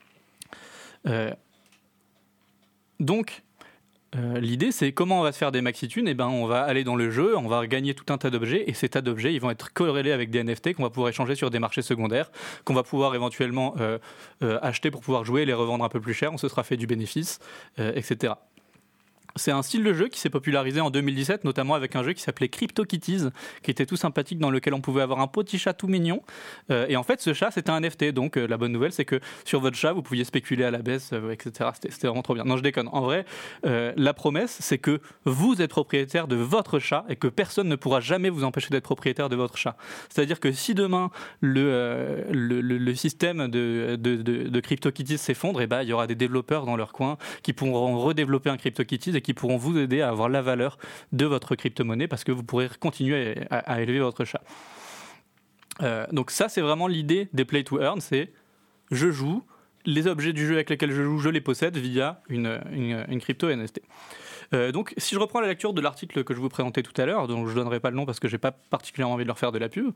L'idée, c'est comment on va se faire des maxi-thunes. On va aller dans le jeu, on va gagner tout un tas d'objets, et ces tas d'objets, ils vont être corrélés avec des NFT qu'on va pouvoir échanger sur des marchés secondaires, qu'on va pouvoir éventuellement acheter pour pouvoir jouer et les revendre un peu plus cher. On se sera fait du bénéfice, etc. C'est un style de jeu qui s'est popularisé en 2017, notamment avec un jeu qui s'appelait Crypto-Kitties, qui était tout sympathique, dans lequel on pouvait avoir un petit chat tout mignon. Et en fait, ce chat, c'était un NFT. Donc, la bonne nouvelle, c'est que sur votre chat, vous pouviez spéculer à la baisse, etc. C'était vraiment trop bien. Non, je déconne. En vrai, la promesse, c'est que vous êtes propriétaire de votre chat et que personne ne pourra jamais vous empêcher d'être propriétaire de votre chat. C'est-à-dire que si demain, le système de Crypto-Kitties s'effondre, il y aura des développeurs dans leur coin qui pourront redévelopper un Crypto-Kitties et qui pourront vous aider à avoir la valeur de votre crypto-monnaie parce que vous pourrez continuer à élever votre chat. Donc ça, c'est vraiment l'idée des Play to Earn, c'est je joue, les objets du jeu avec lesquels je joue, je les possède via une crypto NFT. Donc si je reprends la lecture de l'article que je vous présentais tout à l'heure, dont je ne donnerai pas le nom parce que je n'ai pas particulièrement envie de leur faire de la pub,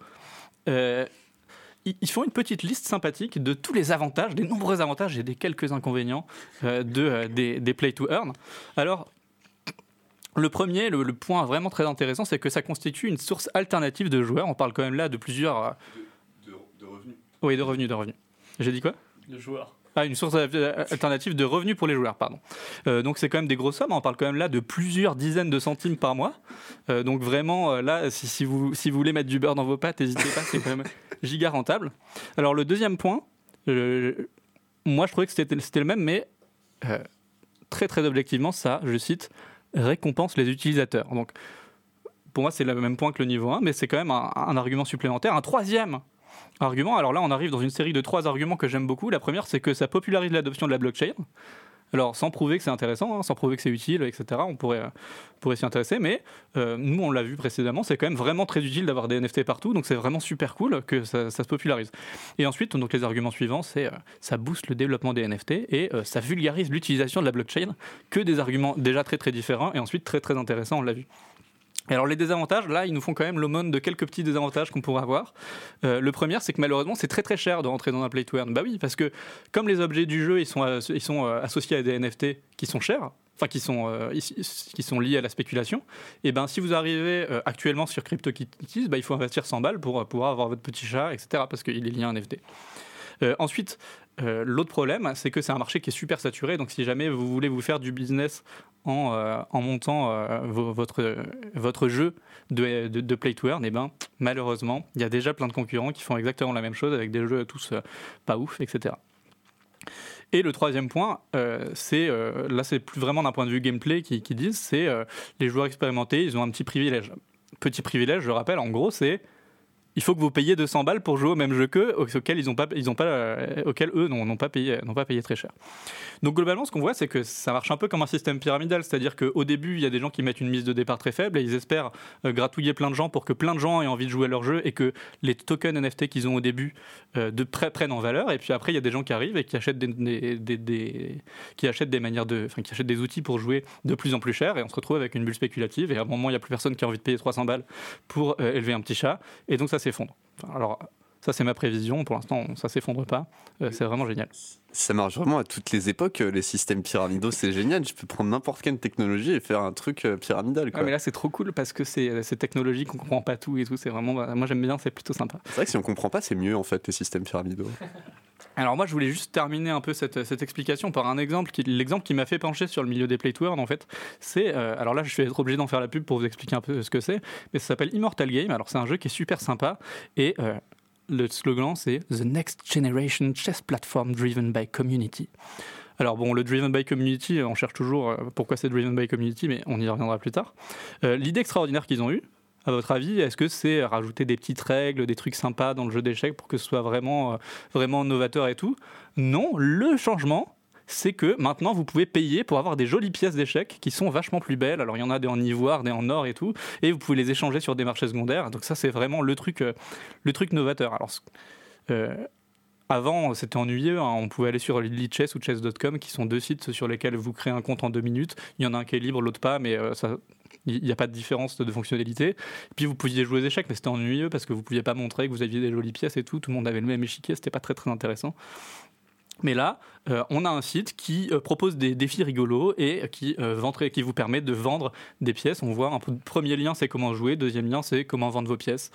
ils font une petite liste sympathique de tous les avantages, des nombreux avantages et des quelques inconvénients des Play to Earn. Alors, le premier, le point vraiment très intéressant, c'est que ça constitue une source alternative de joueurs. On parle quand même là de plusieurs... De revenus. Oui, de revenus. J'ai dit quoi ? De joueurs. Ah, une source alternative de revenus pour les joueurs, pardon. Donc c'est quand même des grosses sommes, on parle quand même là de plusieurs dizaines de centimes par mois. Donc vraiment, là, si vous voulez mettre du beurre dans vos pâtes, n'hésitez pas, c'est quand même giga rentable. Alors le deuxième point, moi je trouvais que c'était le même, mais très très objectivement, ça, je cite, récompense les utilisateurs. Donc pour moi c'est le même point que le niveau 1, mais c'est quand même un argument supplémentaire. Un troisième argument, alors là on arrive dans une série de 3 arguments que j'aime beaucoup. La première, c'est que ça popularise l'adoption de la blockchain. Alors sans prouver que c'est intéressant, hein, sans prouver que c'est utile, etc. On pourrait s'y intéresser, mais nous on l'a vu précédemment, c'est quand même vraiment très utile d'avoir des NFT partout, donc c'est vraiment super cool que ça se popularise. Et ensuite, donc les arguments suivants, c'est ça booste le développement des NFT et ça vulgarise l'utilisation de la blockchain, que des arguments déjà très très différents et ensuite très très intéressants, on l'a vu. Et alors les désavantages, là, ils nous font quand même l'aumône de quelques petits désavantages qu'on pourrait avoir. Le premier, c'est que malheureusement, c'est très très cher de rentrer dans un Play to Earn. Bah oui, parce que comme les objets du jeu, ils sont associés à des NFT qui sont chers, enfin qui sont liés à la spéculation, et ben si vous arrivez actuellement sur CryptoKitties, il faut investir 100 balles pour pouvoir avoir votre petit chat, etc. parce qu'il est lié à un NFT. Ensuite, l'autre problème, c'est que c'est un marché qui est super saturé. Donc, si jamais vous voulez vous faire du business en montant votre jeu de Play to Earn, malheureusement, il y a déjà plein de concurrents qui font exactement la même chose avec des jeux tous pas ouf, etc. Et le troisième point, là c'est plus vraiment d'un point de vue gameplay qui disent, c'est les joueurs expérimentés, ils ont un petit privilège. Petit privilège, je rappelle, en gros, c'est il faut que vous payiez 200 balles pour jouer au même jeu qu'eux, auquel eux n'ont pas payé très cher. Donc globalement, ce qu'on voit, c'est que ça marche un peu comme un système pyramidal, c'est-à-dire qu'au début, il y a des gens qui mettent une mise de départ très faible et ils espèrent gratouiller plein de gens pour que plein de gens aient envie de jouer à leur jeu et que les tokens NFT qu'ils ont au début prennent en valeur. Et puis après, il y a des gens qui arrivent et qui achètent qui achètent des outils pour jouer de plus en plus cher et on se retrouve avec une bulle spéculative et à un moment, il n'y a plus personne qui a envie de payer 300 balles pour élever un petit chat et donc ça s'effondre. Alors ça c'est ma prévision, pour l'instant ça s'effondre pas, c'est vraiment génial. Ça marche vraiment à toutes les époques, les systèmes pyramidaux, c'est génial, je peux prendre n'importe quelle technologie et faire un truc pyramidal quoi. Ouais, mais là c'est trop cool parce que c'est technologique, on comprend pas tout et tout, c'est vraiment, moi j'aime bien, c'est plutôt sympa. C'est vrai que si on comprend pas, c'est mieux en fait les systèmes pyramidaux. Alors moi je voulais juste terminer un peu cette explication par un exemple, l'exemple qui m'a fait pencher sur le milieu des play to earn en fait, c'est, alors là je vais être obligé d'en faire la pub pour vous expliquer un peu ce que c'est, mais ça s'appelle Immortal Game, alors c'est un jeu qui est super sympa et le slogan c'est The Next Generation Chess Platform Driven by Community. Alors bon, le Driven by Community, on cherche toujours pourquoi c'est Driven by Community, mais on y reviendra plus tard. L'idée extraordinaire qu'ils ont eue, à votre avis, est-ce que c'est rajouter des petites règles, des trucs sympas dans le jeu d'échecs pour que ce soit vraiment novateur et tout ? Non, le changement, c'est que maintenant vous pouvez payer pour avoir des jolies pièces d'échecs qui sont vachement plus belles. Alors il y en a des en ivoire, des en or et tout, et vous pouvez les échanger sur des marchés secondaires. Donc ça c'est vraiment le truc novateur. Alors avant, c'était ennuyeux, hein. On pouvait aller sur Lichess ou chess.com, qui sont deux sites sur lesquels vous créez un compte en 2 minutes. Il y en a un qui est libre, l'autre pas, mais il n'y a pas de différence de fonctionnalité. Et puis vous pouviez jouer aux échecs, mais c'était ennuyeux parce que vous ne pouviez pas montrer que vous aviez des jolies pièces et tout. Tout le monde avait le même échiquier, c'était pas très très intéressant. Mais là, on a un site qui propose des défis rigolos et qui vous permet de vendre des pièces. On voit un peu, premier lien, c'est comment jouer. Deuxième lien, c'est comment vendre vos pièces.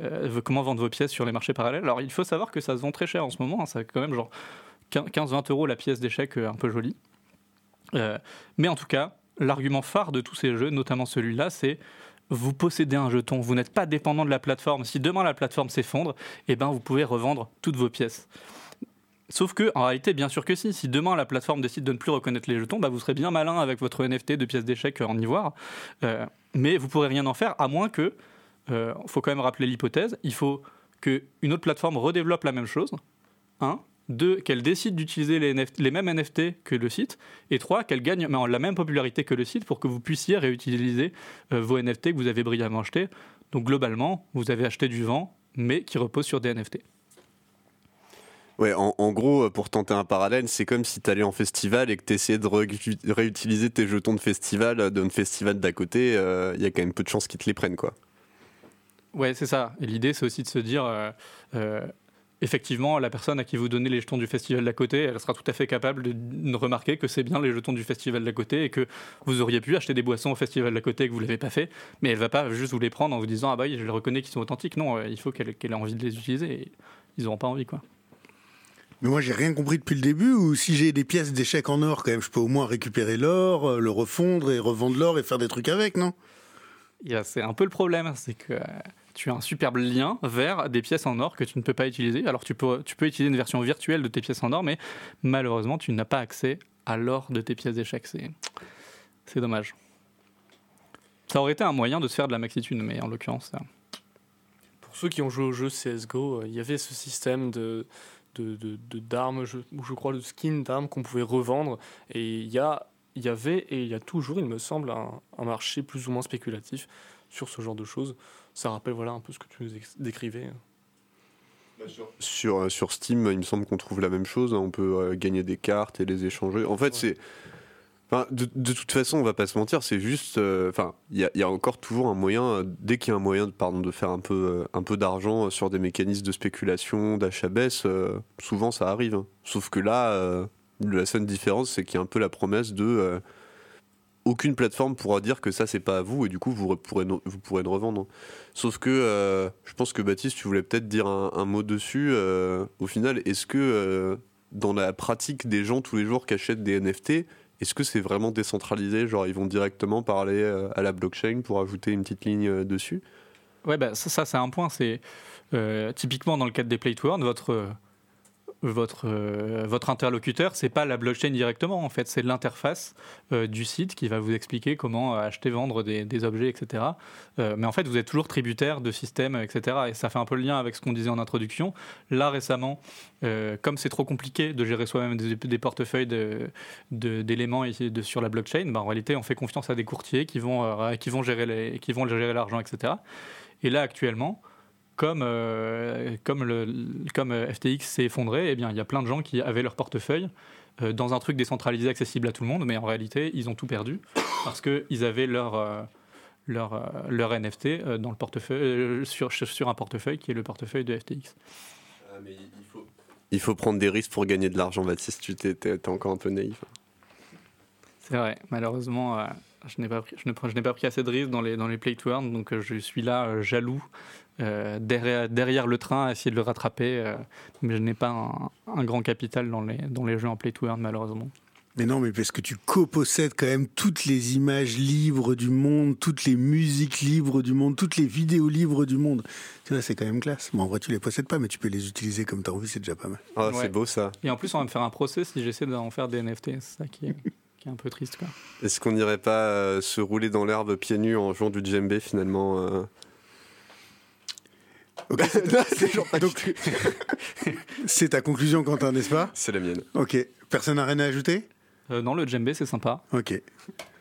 Sur les marchés parallèles. Alors, il faut savoir que ça se vend très cher en ce moment. Hein, ça quand même genre 15-20 € la pièce d'échecs, un peu jolie. Mais en tout cas, l'argument phare de tous ces jeux, notamment celui-là, c'est vous possédez un jeton. Vous n'êtes pas dépendant de la plateforme. Si demain la plateforme s'effondre, vous pouvez revendre toutes vos pièces. Sauf que, en réalité, bien sûr que si demain la plateforme décide de ne plus reconnaître les jetons, vous serez bien malin avec votre NFT de pièces d'échecs en ivoire, mais vous pourrez rien en faire, à moins que, faut quand même rappeler l'hypothèse, il faut qu'une autre plateforme redéveloppe la même chose, 1, 2, qu'elle décide d'utiliser les mêmes NFT que le site, et 3, qu'elle gagne la même popularité que le site pour que vous puissiez réutiliser vos NFT que vous avez brillamment achetés. Donc globalement, vous avez acheté du vent, mais qui repose sur des NFT. Ouais, en gros, pour tenter un parallèle, c'est comme si tu allais en festival et que tu essayais de réutiliser tes jetons de festival d'un festival d'à côté, il y a quand même peu de chances qu'ils te les prennent, quoi. Ouais, c'est ça. Et l'idée, c'est aussi de se dire, effectivement, la personne à qui vous donnez les jetons du festival d'à côté, elle sera tout à fait capable de remarquer que c'est bien les jetons du festival d'à côté et que vous auriez pu acheter des boissons au festival d'à côté et que vous ne l'avez pas fait, mais elle ne va pas juste vous les prendre en vous disant « Ah bah oui, je les reconnais qu'ils sont authentiques ». Non, il faut qu'elle ait envie de les utiliser et ils n'auront pas envie, quoi. Mais moi, j'ai rien compris depuis le début, ou si j'ai des pièces d'échecs en or, quand même, je peux au moins récupérer l'or, le refondre et revendre l'or et faire des trucs avec, non ? C'est un peu le problème, c'est que tu as un superbe lien vers des pièces en or que tu ne peux pas utiliser. Alors tu peux utiliser une version virtuelle de tes pièces en or, mais malheureusement, tu n'as pas accès à l'or de tes pièces d'échecs. C'est dommage. Ça aurait été un moyen de se faire de la maxi-thune, mais en l'occurrence... Pour ceux qui ont joué au jeu CSGO, il y avait ce système d'armes, je crois le skin d'armes qu'on pouvait revendre, et il y avait et il y a toujours, il me semble, un marché plus ou moins spéculatif sur ce genre de choses. Ça rappelle un peu ce que tu nous décrivais. Sur Steam, il me semble qu'on trouve la même chose, on peut gagner des cartes et les échanger. En fait, c'est... de toute façon, on va pas se mentir, c'est juste... il y a encore toujours un moyen, dès qu'il y a un moyen de faire un peu d'argent sur des mécanismes de spéculation, d'achat-baisse, souvent ça arrive. Hein. Sauf que là, la seule différence, c'est qu'il y a un peu la promesse de... aucune plateforme pourra dire que ça, c'est pas à vous, et du coup, vous pourrez le revendre. Sauf que, je pense que Baptiste, tu voulais peut-être dire un mot dessus. Au final, est-ce que dans la pratique des gens tous les jours qui achètent des NFT... Est-ce que c'est vraiment décentralisé ? Genre, ils vont directement parler à la blockchain pour ajouter une petite ligne dessus ? Ouais, ça c'est un point. C'est typiquement dans le cadre des play to earn, votre interlocuteur, c'est pas la blockchain directement, en fait, c'est l'interface du site qui va vous expliquer comment acheter, vendre des objets, etc. Mais en fait, vous êtes toujours tributaire de systèmes, etc. Et ça fait un peu le lien avec ce qu'on disait en introduction. Là, récemment, comme c'est trop compliqué de gérer soi-même des portefeuilles d'éléments sur la blockchain, en réalité, on fait confiance à des courtiers qui vont gérer l'argent, etc. Et là, actuellement, comme FTX s'est effondré, eh bien, il y a plein de gens qui avaient leur portefeuille dans un truc décentralisé accessible à tout le monde, mais en réalité, ils ont tout perdu parce qu'ils avaient leur NFT dans le portefeuille, sur un portefeuille qui est le portefeuille de FTX. Mais il faut prendre des risques pour gagner de l'argent, Baptiste. Tu t'es encore un peu naïf. C'est vrai, malheureusement, je n'ai pas pris assez de risques dans les play to earn, donc je suis là jaloux derrière le train à essayer de le rattraper, mais je n'ai pas un grand capital dans les jeux en play to earn, malheureusement. Mais non, mais parce que tu copossèdes quand même toutes les images libres du monde, toutes les musiques libres du monde, toutes les vidéos libres du monde. Tu vois, c'est quand même classe. Bon, en vrai, tu les possèdes pas, mais tu peux les utiliser comme tu as envie, c'est déjà pas mal. Ah, Ouais. C'est beau ça. Et en plus, on va me faire un procès si j'essaie d'en faire des NFT. C'est ça qui est un peu triste, quoi. Est-ce qu'on n'irait pas se rouler dans l'herbe pieds nus en jouant du djembé finalement Ok, donc, c'est ta conclusion, Quentin, n'est-ce pas ? C'est la mienne. Ok. Personne n'a rien à ajouter ? Non, le djembé, c'est sympa. Ok.